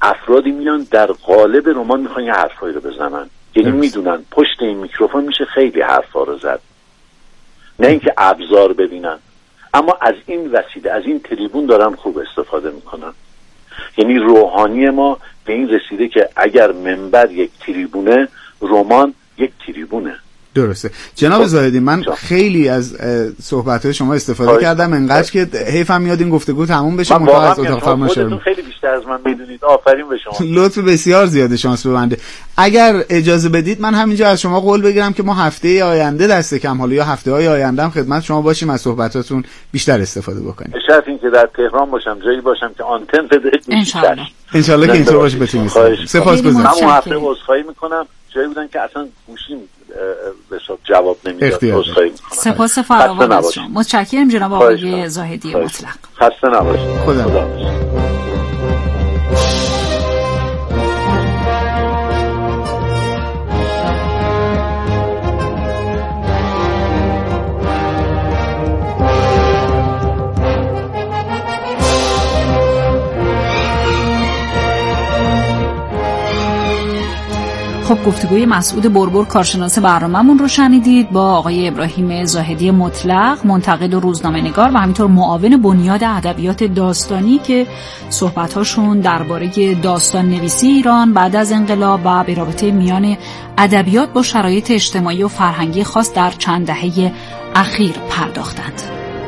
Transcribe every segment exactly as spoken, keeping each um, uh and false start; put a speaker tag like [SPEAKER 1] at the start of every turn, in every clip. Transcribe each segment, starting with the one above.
[SPEAKER 1] افرادی میان در قالب رمان میخوان یه حرفایی رو بزنن، یعنی میدونن پشت این میکروفون میشه خیلی حرفا رو زد، نه اینکه ابزار ببینن، اما از این وسیله، از این تریبون دارن خوب استفاده میکنن. یعنی روحانی ما به این رسیده که اگر منبر یک تریبونه، رمان یک تریبونه.
[SPEAKER 2] درسته. جناب زاهدی، من خیلی از صحبت‌های شما استفاده کردم، انقدر که حیفم میاد این گفتگو تموم بشه.
[SPEAKER 1] من از اتاق فرمایشتون خیلی بیشتر از من میدونید. آفرین به شما.
[SPEAKER 2] لطف بسیار زیاده شانس ببنده. اگر اجازه بدید من همینجا از شما قول بگیرم که ما هفته آینده دست کم حالا یا هفته‌های آینده هم خدمت شما باشیم، از صحبتاتون بیشتر استفاده بکنیم.
[SPEAKER 1] به شرط اینکه در تهران باشم، جایی باشم که آنتن بدید.
[SPEAKER 2] ان شاءالله. ان شاءالله که اینطور باشه بتونید. سپاسگزارم.
[SPEAKER 1] همون هفته عذرخواهی می‌کنم، جایی بودن که اصلا گوشیم به حساب جواب نمیداد. عذرخواهی می‌کنم.
[SPEAKER 3] سپاس فراوان از شما. متشکرم جناب آقای زاهدی مطلق.
[SPEAKER 1] خسته نباشید.
[SPEAKER 2] خدا
[SPEAKER 3] خب گفتگوی مسعود بربر کارشناس برنامه‌مون رو شنیدید با آقای ابراهیم زاهدی مطلق، منتقد و روزنامه‌نگار و همینطور معاون بنیاد ادبیات داستانی که صحبت‌هاشون درباره داستان نویسی ایران بعد از انقلاب و به رابطه میان ادبیات با شرایط اجتماعی و فرهنگی خاص در چند دهه اخیر پرداختند.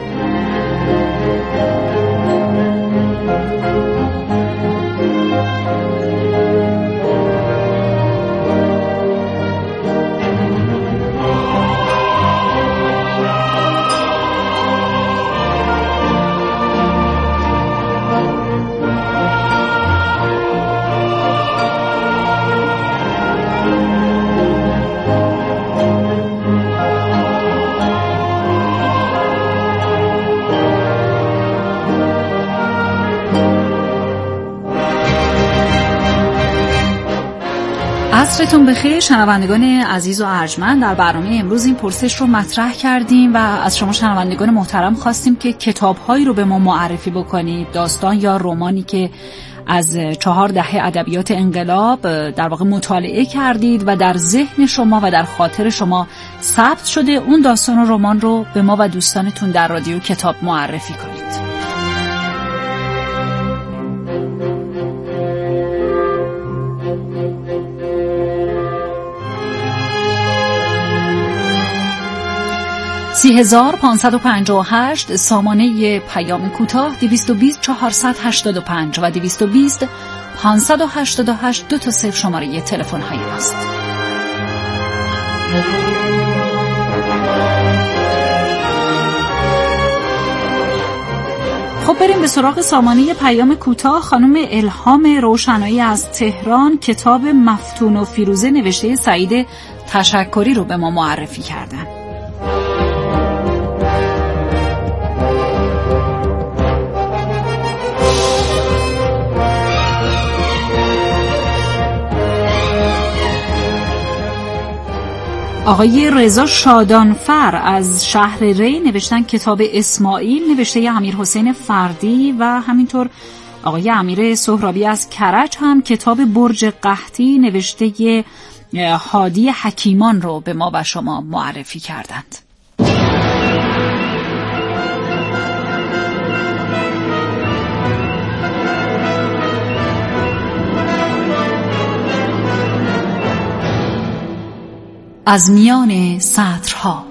[SPEAKER 3] عصرتون بخیر شنوندگان عزیز و ارجمند. در برنامه امروز این پرسش رو مطرح کردیم و از شما شنوندگان محترم خواستیم که کتاب‌هایی رو به ما معرفی بکنید، داستان یا رمانی که از چهار دهه ادبیات انقلاب در واقع مطالعه کردید و در ذهن شما و در خاطر شما ثبت شده، اون داستان و رمان رو به ما و دوستانتون در رادیو کتاب معرفی کنید. سی هزار پانصد و پنجاه و هشت سامانه پیام کوتاه، دویست و بیست چهارصد و هشتاد و پنج و دویست و بیست پانصد و هشتاد و هشت دو تا صفر شماره تلفن های ماست. خب بریم به سراغ سامانه پیام کوتاه. خانم الهام روشنایی از تهران کتاب مفتون و فیروزه نوشته سعید تشکری رو به ما معرفی کردن. آقای رضا شادانفر از شهر ری نوشتن کتاب اسماعیل نوشته امیر حسین فردی و همینطور آقای امیر سهرابی از کرج هم کتاب برج قحطی نوشته هادی حکیمان رو به ما و شما معرفی کردند. از میان سطرها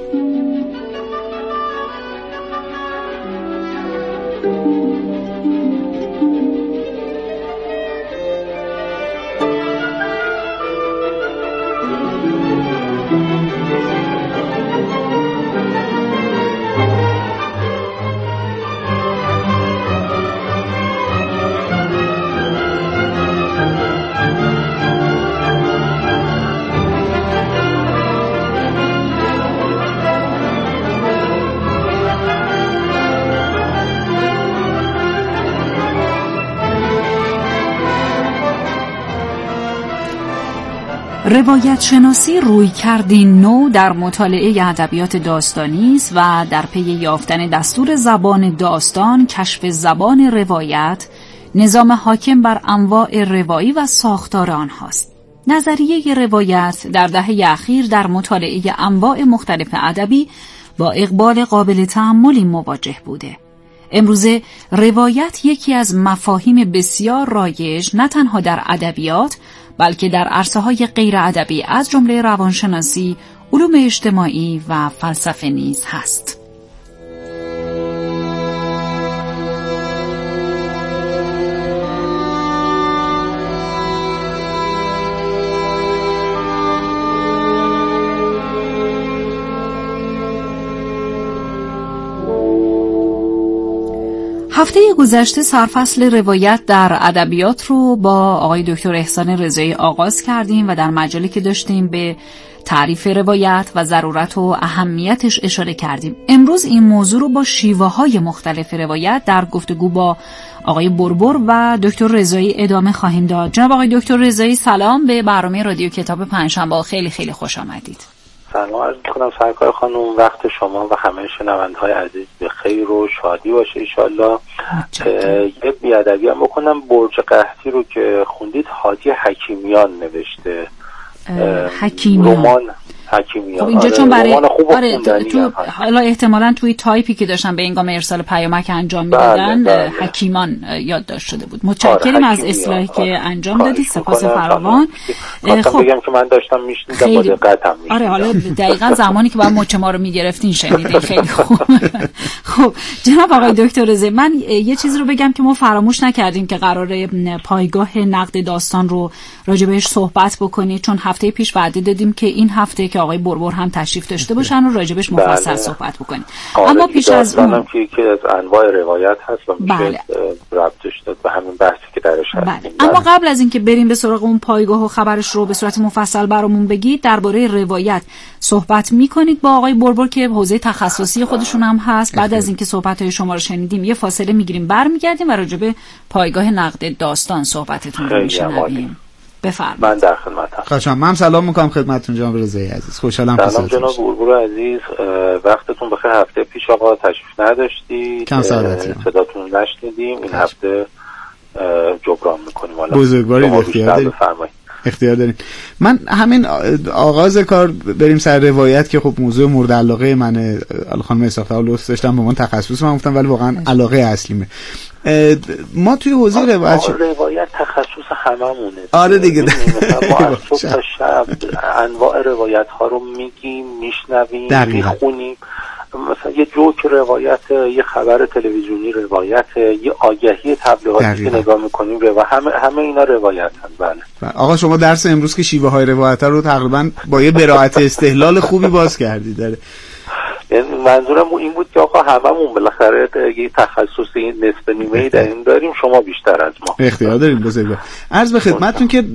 [SPEAKER 3] روایت شناسی روی کردی نو در مطالعه ادبیات داستانی است و در پی یافتن دستور زبان داستان، کشف زبان روایت، نظام حاکم بر انواع روایی و ساختار آنهاست. نظریه روایت در دهه اخیر در مطالعه انواع مختلف ادبی با اقبال قابل تأملی مواجه بوده. امروزه روایت یکی از مفاهیم بسیار رایج نه تنها در ادبیات بلکه در عرصه‌های غیر ادبی از جمله روانشناسی، علوم اجتماعی و فلسفه نیز هست. هفته گذشته سرفصل روایت در ادبیات رو با آقای دکتر احسان رضایی آغاز کردیم و در مجالی که داشتیم به تعریف روایت و ضرورت و اهمیتش اشاره کردیم. امروز این موضوع رو با شیوه‌های مختلف روایت در گفتگو با آقای بربر و دکتر رضایی ادامه خواهیم داد. جناب آقای دکتر رضایی سلام، به برنامه رادیو کتاب پنجشنبه خیلی خیلی خوش آمدید.
[SPEAKER 4] سلام عرض می‌کنم سرکار خانم، وقت شما و همه شنونده‌های عزیز به خیر و شادی باشه انشالله. یه بیادبی هم بکنم، برج قحطی رو که خوندید حاجی حکیمیان نوشته.
[SPEAKER 3] حکیمیان
[SPEAKER 4] رمان حکیمیان.
[SPEAKER 3] خب اینجا چون برای آره تو حالا احتمالاً توی تایپی که داشتن به هنگام ارسال پیامک انجام میدادن بله، بله. حکیمان یادداشت شده بود. متشکرم آره، از اصلاحی آره. که انجام دادید، سپاس فراوان.
[SPEAKER 4] خب بگم که من داشتم میشنیدم با دقتم میشنیدم.
[SPEAKER 3] آره حالا دقیقاً زمانی که باید مچ ما رو میگرفتین شنیدین. خیلی خوب. خب جناب آقای دکتر رضایی، من یه چیزی رو بگم که ما فراموش نکردیم که قراره پایگاه نقد داستان رو راجع بهش صحبت بکنید، چون هفته پیش وعده دادیم که این هفته که آقای بربر هم تشریف داشته باشن و راجبش مفصل بله. صحبت بکنیم. اما پیش از اون
[SPEAKER 4] که یکی از انواع روایت هست و میشه بله. ربطش داد به همین بحثی که درش هستیم.
[SPEAKER 3] بله. اما قبل از اینکه بریم به سراغ اون پایگاه و خبرش رو به صورت مفصل برامون بگید، درباره روایت صحبت میکنید با آقای بربر که حوزه تخصصی خودشون هم هست. بعد از اینکه صحبت‌های شما رو شنیدیم یه فاصله میگیریم برمیگردیم و راجب پایگاه نقد داستان صحبتتون رو میشنویم. بفرمایید.
[SPEAKER 4] من در خدمتم.
[SPEAKER 2] خوشم. من سلام میکنم خدمتتون جناب رضایی عزیز. خوشحالم که
[SPEAKER 4] سلام جناب بربر عزیز، وقتتون بخیر. هفته پیش آقا تشریف نداشتید،
[SPEAKER 2] کم سعادتی
[SPEAKER 4] صداتون نشنیدیم. این هفته جبران میکنیم. حالا
[SPEAKER 2] بزرگواری اختیار دارید. اختیار دارین. من همین آغاز کار بریم سر روایت که خب موضوع مورد علاقه منه. خانم اسحاق لطف داشتم به من تخصص من گفتم، ولی واقعا علاقه اصلیمه. ما توی حوزه روایت ش...
[SPEAKER 4] روایت تخصص هممونه.
[SPEAKER 2] آره دیگه.
[SPEAKER 4] ما از صبح تا شب انواع روایت ها رو میگیم، میشنویم، میخونیم. مثلا یه جوک روایت، یه خبر تلویزیونی روایت، یه آگهی تبلیغاتی که نگاه میکنیم و همه همه اینا روایت هست. بله
[SPEAKER 2] آقا شما درس امروز که شیوه های روایت رو تقریبا با یه براعت استحلال خوبی باز کردید. داره
[SPEAKER 4] منظورم این بود که آقا هممون بالاخره یه تخصصی نصف نیمه‌ای در این داریم، شما بیشتر از ما
[SPEAKER 2] اختیار دارید. بزرگوار عرض به خدمتتون که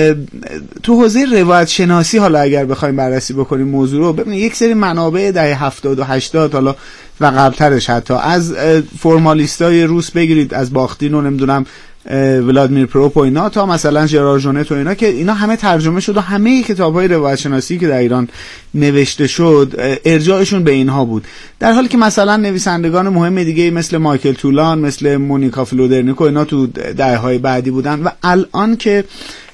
[SPEAKER 2] تو حوزه روایت شناسی حالا اگر بخوایم بررسی بکنیم موضوع رو، ببینید یک سری منابع دهه هفتاد و هشتاد حالا و قبلترش حتی از فرمالیستای روس بگیرید، از باختین و نمیدونم ولادیمیر پروپ و اینا تا مثلا ژرار ژونت و اینا، که اینا همه ترجمه شد و همه کتاب‌های روایت شناسی که در ایران نوشته شد ارجاعشون به اینها بود. در حالی که مثلا نویسندگان مهم دیگه مثل مایکل تولان، مثل مونیکا فلودرنیکو اینا تو دهه‌های بعدی بودن و الان که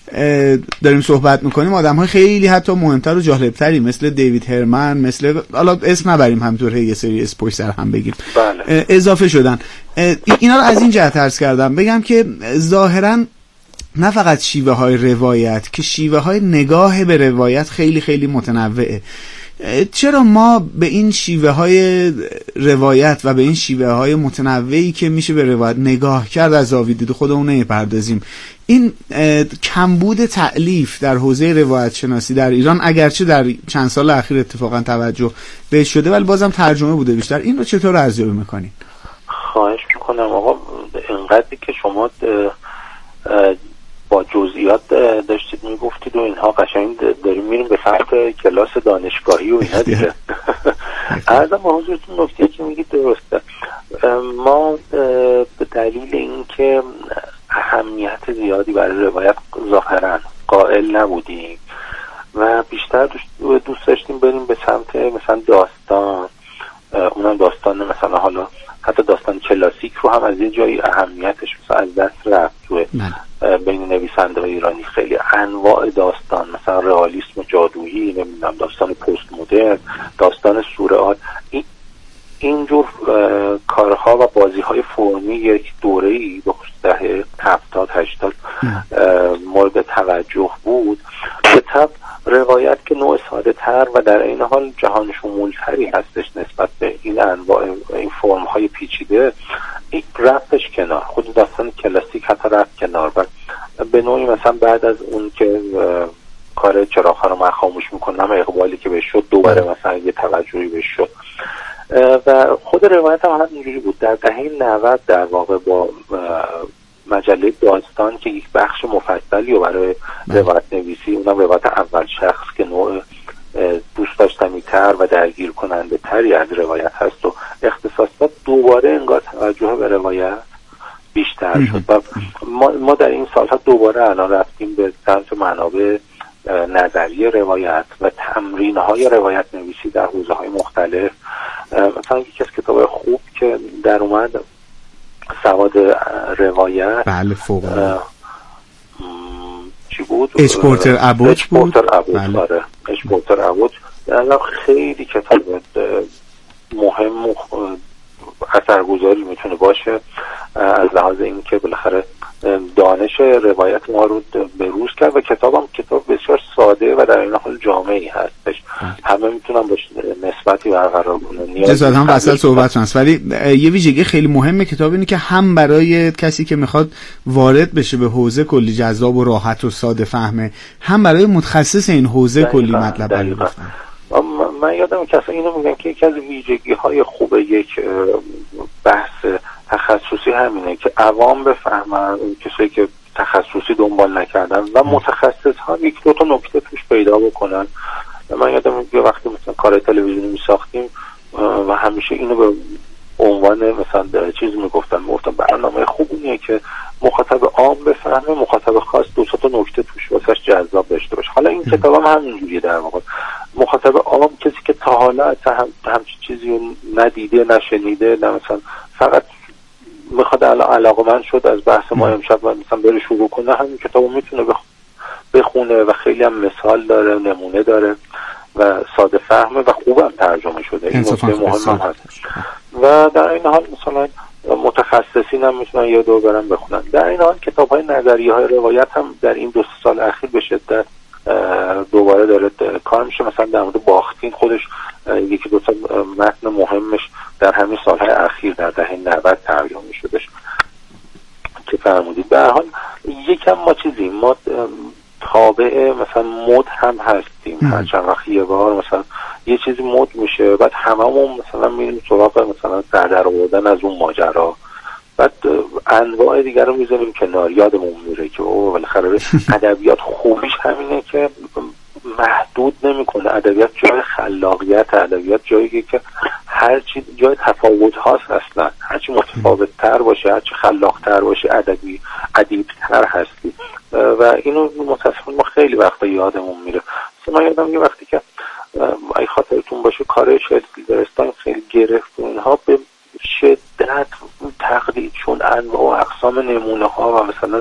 [SPEAKER 2] داریم صحبت میکنیم آدم‌های خیلی حتی مهمتر و جالبتری مثل دیوید هرمن، مثل حالا اسم نبریم همینطور یه سری اس پشت سر هم بگیم
[SPEAKER 4] بله.
[SPEAKER 2] اضافه شدن. اینا رو از این جهت عرض کردم بگم که ظاهراً نه فقط شیوه های روایت که شیوه های نگاه به روایت خیلی خیلی متنوعه. چرا ما به این شیوه های روایت و به این شیوه های متنوعی که میشه به روایت نگاه کرد از زاویه دید خودمون نمیپردازیم؟ این کمبود تألیف در حوزه روایت شناسی در ایران اگرچه در چند سال اخیر اتفاقا توجه بهش شده ولی بازم ترجمه بوده بیشتر، این رو چطور ارزیابی میکنین؟
[SPEAKER 4] خواهش میکنم آقا، اینقدری که شما با جزئیات داشتید میگفتید و اینها قشنگ داریم میریم به سمت کلاس دانشگاهی و اینا دیگه. عرضم با حضورتون نکته که میگید درسته. ما به دلیل اینکه اهمیت زیادی برای روایت ظاهرا قائل نبودیم و بیشتر دوست داشتیم بریم به سمت مثلا داستان، اونم داستان مثلا حالا حتی داستان کلاسیک رو هم از یه جایی اهمیتش مثلا از دست رفت توی بین نویسنده ایرانی. خیلی انواع داستان، مثلا رئالیسم جادویی، نمیدونم داستان پست مدرن، داستان سورئال، این اینجور کارها و بازی‌های فرمی یک دوره‌ای به خصوص دهه هفتاد هشتاد مورد توجه بود. به طب روایت که نوع ساده تر و در این حال جهان شمولتری هستش نسبت به این انواع این فرم های پیچیده، این رفتش کنار، خود داستان کلاسیک حتی رفت کنار و به نوعی مثلا بعد از اون که کار چراغ‌ها رو من خاموش میکنم اقبالی که بهش شد دوباره مثلا یه توجهی بهش شد و خود روایت هم همینجوری بود. در دهه نود در واقع با مجله داستان که یک بخش مفصلی و برای روایت نویسی، اونم روایت اول شخص که نوع دوست داشتنی تر و درگیر کننده تری از روایت هست و اختصاص داد، دوباره انگار توجه به روایت بیشتر شد و ما, ما در این سالها دوباره الان رفتیم به سمت منابع نظری روایت و تمرین‌های روایت نویسی در حوزه‌های مختلف. مثلا یکی از کتاب‌های خوب که در اومد سواد روایت،
[SPEAKER 2] بله فوق
[SPEAKER 4] چی بود؟
[SPEAKER 2] اشپورتر ابوچ بود.
[SPEAKER 4] بله. آره اشپورتر ابوچ الان خیلی کتاب مهم و اثرگذاری میتونه باشه از لحاظ این که بالاخره دانش روایت ما رو به روز کرد و کتابم کتاب بسیار ساده و در این حال جامعی هستش، همه میتونن باش نسبتی برقرار کنن.
[SPEAKER 2] جزاد هم وصل صحبت هست، ولی یه ویژگی خیلی مهمه کتاب اینه که هم برای کسی که میخواد وارد بشه به حوزه کلی جذاب و راحت و ساده فهمه، هم برای متخصص این حوزه کلی مطلب بفهمه.
[SPEAKER 4] من یادم که اصلا اینو میگن که یکی از ویژگی های خوب یک بحث تخصصی همینه که عوام بفهمن، کسایی که تخصصی دنبال نکردن و متخصص ها یک دو تا نکته توش پیدا بکنن. من یادم که وقتی مثلا کار تلویزیونی می ساختیم و همیشه اینو به عنوان مثلا چیز میگفتن میگفتن برنامه خوبیه که مخاطب عام بفهمه، مخاطب خاص دو تا نکته توش واسش جذاب داشته باشه. حالا این کتاب هم همینجوریه، در واقع مخاطب عام کسی که تا حالا اصلا هم همچین چیزی رو ندیده نشنیده، نه مثلا فقط میخواد علاقه‌مند شد از بحث ما امشب و مثلا بره شروع کنه، همین کتابو میتونه بخونه و خیلی هم مثال داره، نمونه داره و ساده فهمه و خوبم ترجمه شده. این نکته مهم هم هست و در این حال مثلا متخصصین هم میتونن یه دور برن بخونن. در این حال کتاب‌های نظریه‌های روایت هم در این دو سال اخیر به شدت دوباره داره کار میشه. مثلا در مورد باختین خودش یکی دو تا متن مهمش در همین سالهای اخیر در دهه نود ترجمه شدش که فرمودید. به هر حال یکم ما چیزی ما تابع مثلا مد هم هستیم، هر چند وقت یه بار مثلا یه چیزی مد میشه بعد هممون مثلا میریم سراغ مثلا در آوردن از اون ماجرا، بعد انواع دیگر رو میذاریم کنار، یادمون میره که اوه بالاخره ادبیات خوبیش همینه که محدود نمیکنه. ادبیات جای خلاقیت، ادبیات جایی که هر چی جای تفاوت هاست، اصلا هر چی متفاوت تر باشه، هر چی خلاق تر باشه، ادبی ادیب تر هستی و اینو متاسفانه ما خیلی وقتا یادمون میره. مثلا من یادم یه وقتی که ای خاطرتون باشه کار شکل‌درستان خیلی گرفت و اینها به شدت تقلید چون انواع و اقسام نمونه ها و مثلا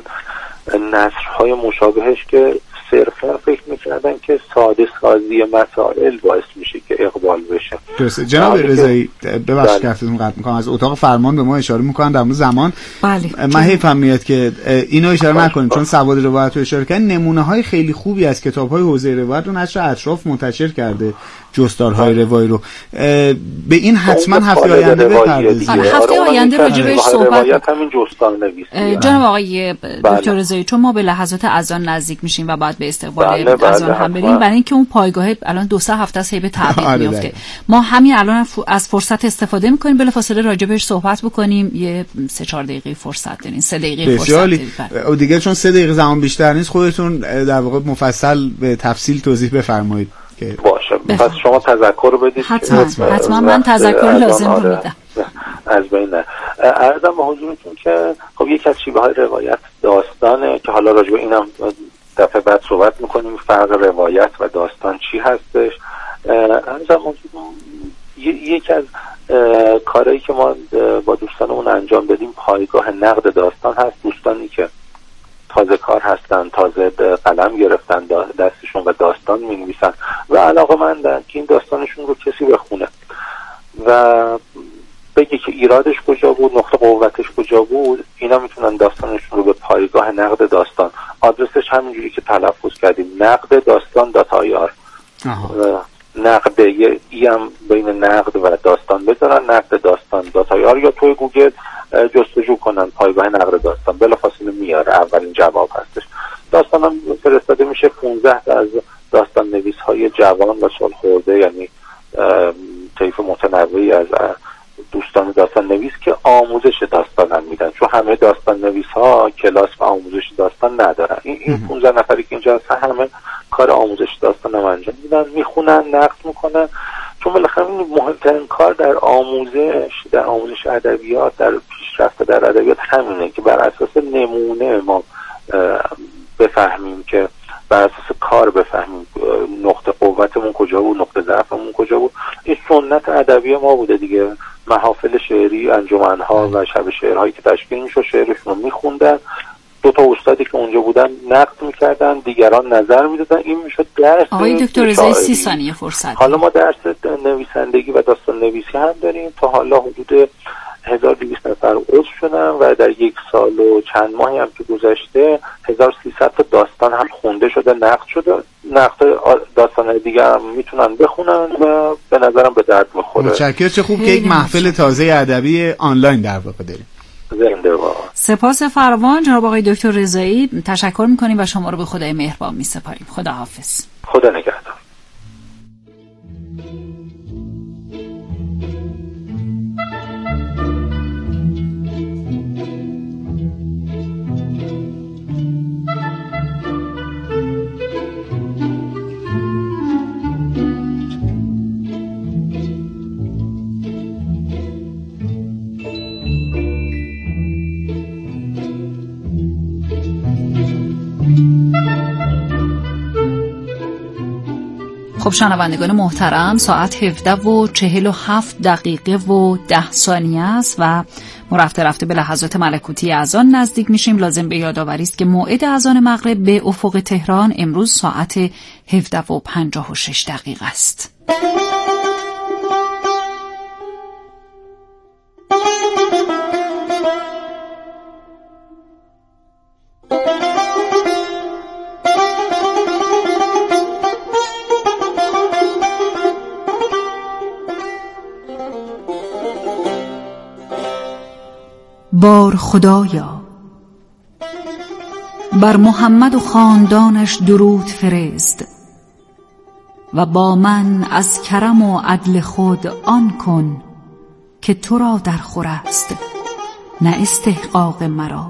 [SPEAKER 4] نثرهای مشابهش که صرفا فکر میکردن که ساده سازی مسائل باعث میشه که اقبال بشه.
[SPEAKER 2] درسته. جناب رضایی ببخشید که حرفتون قطع میکنم، از اتاق فرمان به ما اشاره میکنن در مورد زمان.
[SPEAKER 3] بله.
[SPEAKER 2] من حیفم میاد که اینو اشاره نکنیم چون سواد روایت رو اشاره کردن. نمونه های خیلی خوبی از کتاب های حوزه روایت رو نشر اطراف منتشر کرده، جستارهای روایی رو. به این حتما هفته آینده بپردازید.
[SPEAKER 3] هفته آینده راجع بهش صحبت
[SPEAKER 4] همین جستار نویسی.
[SPEAKER 3] جناب آقای دکتر رضایی، چون ما به لحظات اذان نزدیک میشیم و بعد به استقبال اذان هم بریم، برای اینکه اون پایگاه الان دو سه هفته است به تعویض میفته، ما همین الان از فرصت استفاده میکنیم بلافاصله راجع بهش صحبت بکنیم. یه سه چهار دقیقه فرصت دارین، سه دقیقه فرصت دارین
[SPEAKER 2] دیگه، چون سه دقیقه زمان بیشتر نیست. خودتون در واقع مفصل به تفصیل توضیح بفرمایید.
[SPEAKER 4] باشه پس شما تذکر بدید.
[SPEAKER 3] حتما حتما من تذکر لازم رو میدم.
[SPEAKER 4] از بین عرضم به حضورتون که خب یکی از شیوه های روایت داستانه که حالا راجع به اینم دفعه بعد صحبت میکنیم، فرق روایت و داستان چی هستش. عرضم یکی از کارهایی که ما با دوستانمون انجام دادیم پایگاه نقد داستان هست. دوستانی که تازه کار هستن، تازه قلم گرفتن دستشون و داستان می‌نویسن و علاقه‌مندن که این داستانشون رو کسی بخونه و بگه که ایرادش کجا بود، نقطه قوتش کجا بود، اینا میتونن داستانشون رو به پایگاه نقد داستان، آدرسش همینجوری که تلفظ کردیم، نقد داستان دات آی آر، نقد یه ای هم بین نقد و داستان بذارن، نقد داستان دات آی آر، یا توی گوگل جستجو کنن پایگاه نقد داستان، بلافاصله میاره، اولین جواب هستش. داستان هم فرستاده میشه پانزده تا از داستان نویس های جوان و سالخورده، یعنی طیف متنوعی از دوستان داستان نویس که آموزش داستان هم میدن، چون همه داستان نویس ها کلاس و آموزش داستان ندارن. این این پانزده نفری که اینجا هستن همه کار آموزش داستان هم انجام میدن، میخونن، نقد میکنن، چون بالاخره مهمترین کار در آموزش در آموزش ادبیات، در پیشرفت در ادبیات همینه که بر اساس نمونه ما بفهمیم، که بر اساس کار بفهمیم نقطه قوتمون کجا بود، نقطه ضعفمون کجا بود. این سنت ادبی ما بوده دیگه. محافل شعری، انجمن‌ها و شب شعرهایی که تشکیل میشد، شعرشون رو میخوندن، دو تا استادی که اونجا بودن نقد میکردن، دیگران نظر میدادن، این میشد درس.
[SPEAKER 3] آقای دکتر رضایی سی ثانیه فرصت.
[SPEAKER 4] حالا ما درس نویسندگی و داستان نویسی هم داریم. تا حالا حدود هزار و دویست نفر عضو شدن و در یک سال و چند ماهی هم که گذشته هزار و سیصد تا داستان هم خونده شده، نقد شده. نقد داستان دیگه هم میتونن بخونن و به نظرم به درد میخوره.
[SPEAKER 2] متشکرم. چه خوب که یک محفل تازه ادبی آنلاین در واقع داریم.
[SPEAKER 4] زنده باد.
[SPEAKER 3] سپاس فراوان جناب آقای دکتر رضایی، تشکر میکنیم و شما رو به خدای مهربان میسپاریم. خدا حافظ.
[SPEAKER 4] خدا نگهدار.
[SPEAKER 3] خب شنوندگان محترم، ساعت هفده و چهل و هفت دقیقه و ده ثانیه است و ما رفته رفته به لحظات ملکوتی اذان نزدیک میشیم. لازم به یادآوری است که موعد اذان مغرب به افق تهران امروز ساعت هفده و پنجاه و شش دقیقه است. بار خدایا بر محمد و خاندانش درود فرست و با من از کرم و عدل خود آن کن که تو را در خور است نه استحقاق مرا.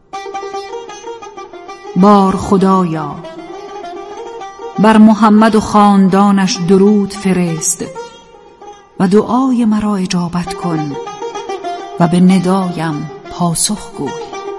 [SPEAKER 3] بار خدایا بر محمد و خاندانش درود فرست و دعای مرا اجابت کن و به ندایم پاسخ گوی.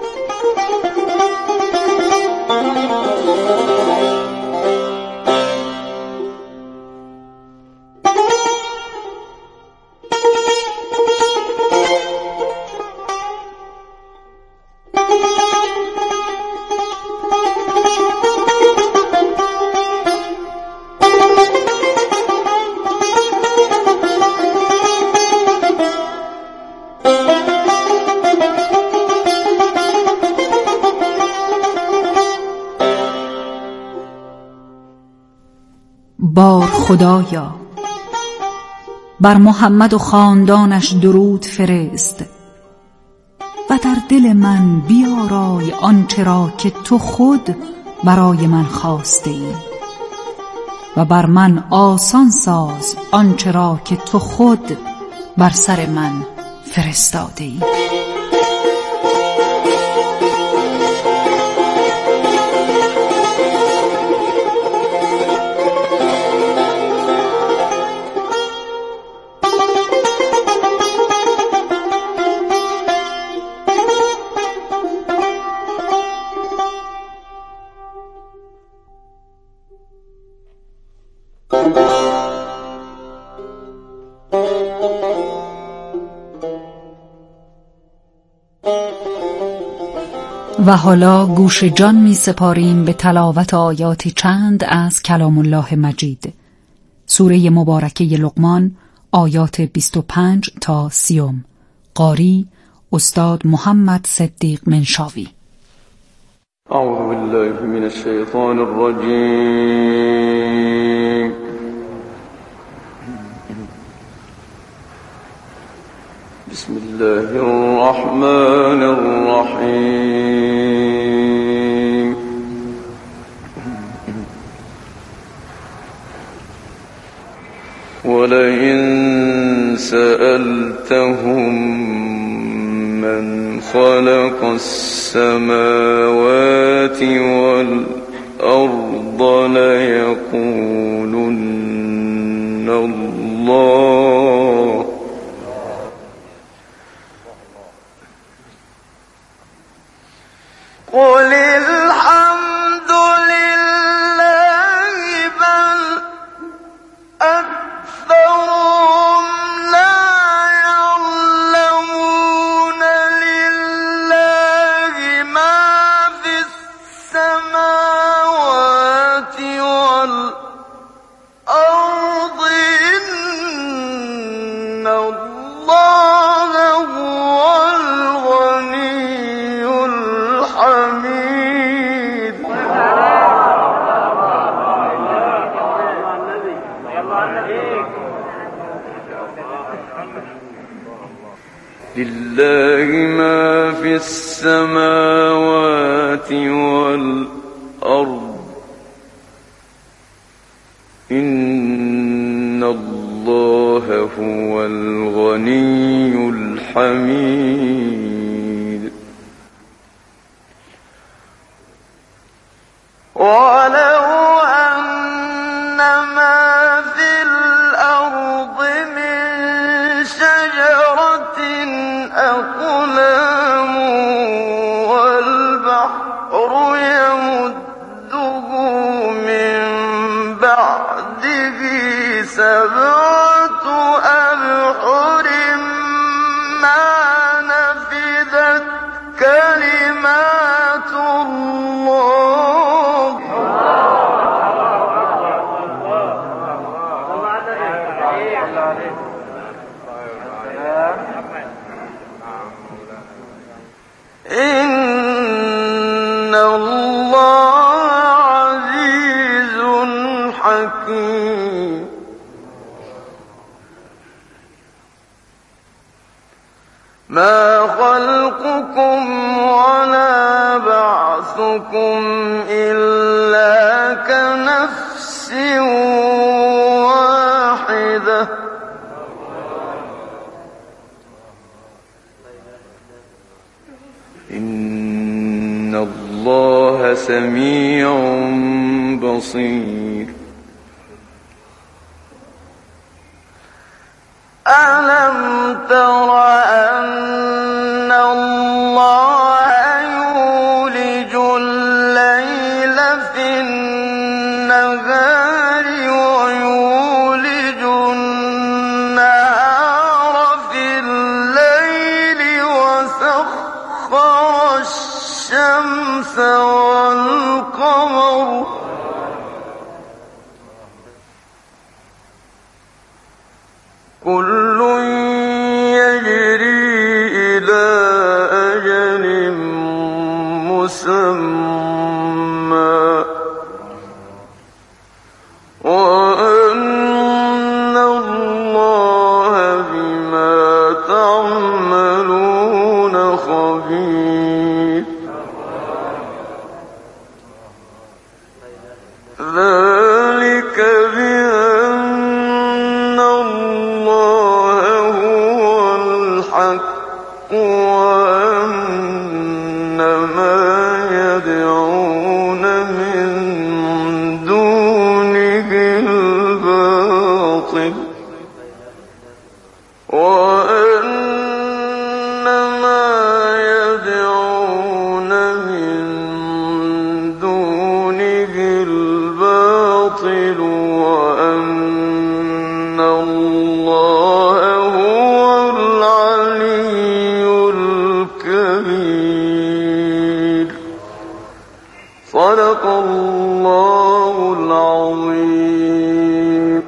[SPEAKER 3] بار خدایا بر محمد و خاندانش درود فرست و در دل من بیارای آنچه را که تو خود برای من خواسته ای و بر من آسان ساز آنچه را که تو خود بر سر من فرستاده ای. و حالا گوش جان می سپاریم به تلاوت آیات چند از کلام الله مجید. سوره مبارکه لقمان، آیات بیست و پنج تا سی. قاری استاد محمد صدیق منشاوی.
[SPEAKER 5] اعوذ بالله من الشیطان الرجیم. بسم الله الرحمن الرحیم. ولئن سألتهم من خلق السماوات والأرض ليقولن الله. قل الحمد لله بل أكثرهم لا يعلمون. لله ما في السماوات والأرض إن الله هو الغني الحميد. لله ما في السماوات والأرض إن الله هو الغني الحميد. ولو أن ما في الأرض من شجرة أقلام والبحر يمده من بعده سبعة أبحر ما نفذت كلمات الله. إن الله عزيز حكيم. ما خلقكم ولا بعثكم إلا كنفس واحدة. إن الله سميع بصير. ألم تر أن الله يولج الليل في النهار ويولج النهار في الليل وسخر الشمس والقمر كل يجري إلى أجل مسمى وأن الله بما تعملون خبير. ذلك بأن الله هو الحق وأن ما يدعون من دونه الباطل وأن ما يدعون من دونه الباطل وأن الله هو العلي الكبير. صدق الله العظيم.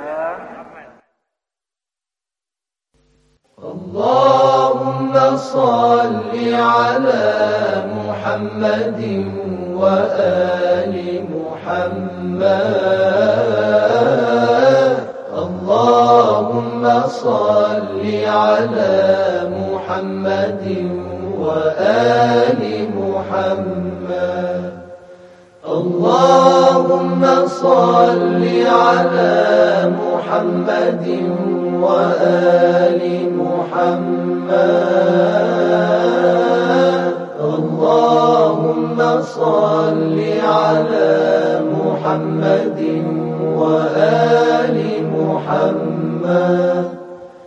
[SPEAKER 6] اللهم صل على محمد وآل محمد. اللهم صل على محمد وآل محمد. اللهم صل على محمد وآل محمد. اللهم صل على محمد وآل محمد.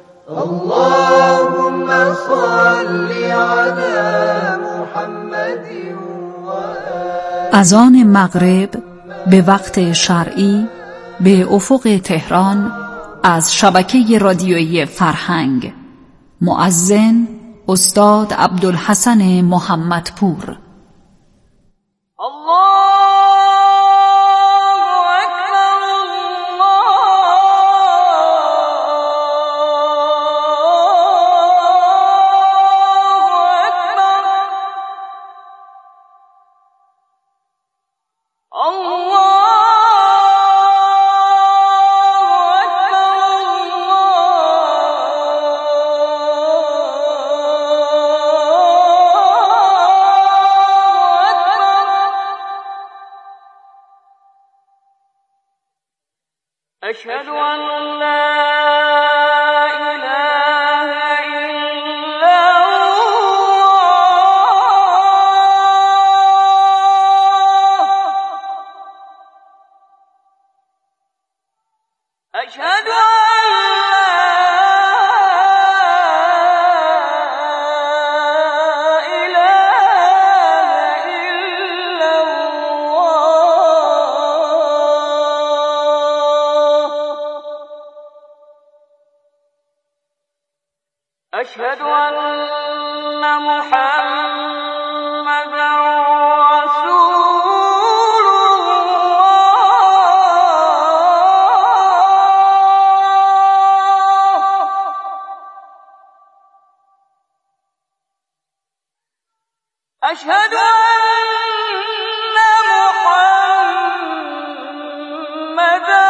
[SPEAKER 6] اللهم صل على محمد وآل.
[SPEAKER 3] اذان مغرب به وقت شرعی به افق تهران از شبکه رادیویی فرهنگ. مؤذن استاد عبدالحسن محمدپور.
[SPEAKER 5] أشهد أن لا إله إلا الله. أشهد أشهد أن محمدا رسول الله. أشهد أن محمدا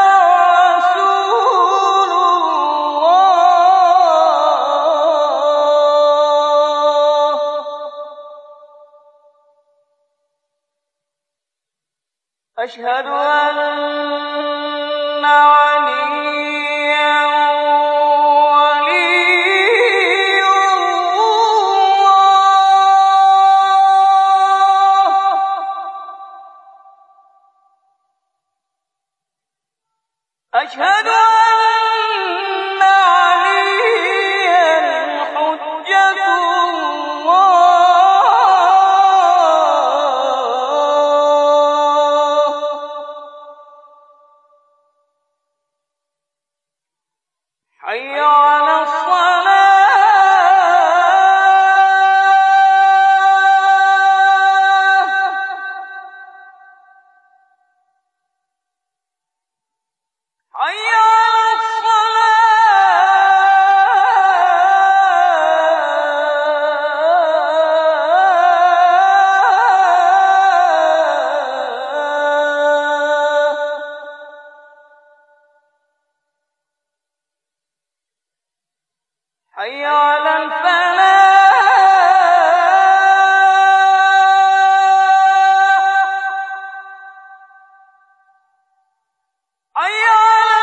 [SPEAKER 5] أشهد أن عليا ولي الله. أشهد أن عليا حجة الله. حي على الصلاة. حي على حي على الفلاح. حي على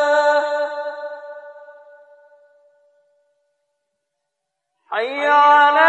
[SPEAKER 5] الفلاح. حي على